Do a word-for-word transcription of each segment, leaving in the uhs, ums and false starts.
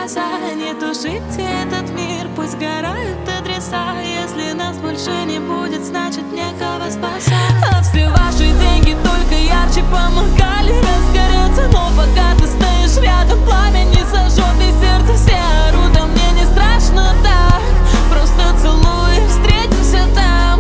глаза. Не тушите этот мир, пусть горают адреса. Если нас больше не будет, значит некого спасать. А все ваши деньги только ярче помогали разгореться. Но пока ты стоишь рядом, пламя не сожжет, и сердце все орут, а мне не страшно так. Просто целуй и встретимся там.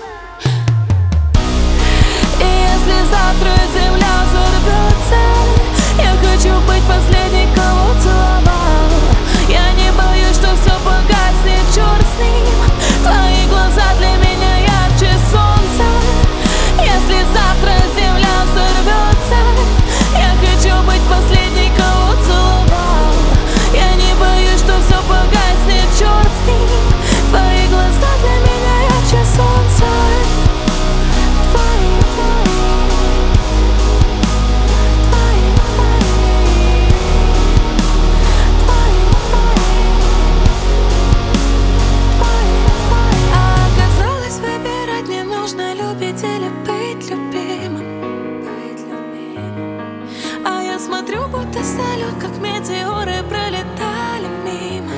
И если завтра земля взорвется, я хочу быть последней, кого целовал. Я не боюсь, что все погаснет, черт с ним. Твои глаза для меня ярче солнца. Если завтра земля взорвется, я хочу быть последней, кого целовал. Я не боюсь, что все погаснет, черт с ним. Твои глаза для меня ярче солнца. Твои, твои, твои, твои, твои, твои. А оказалось, выбирать не нужно, любить или быть любимым. А я смотрю, будто салют, как метеоры пролетали мимо.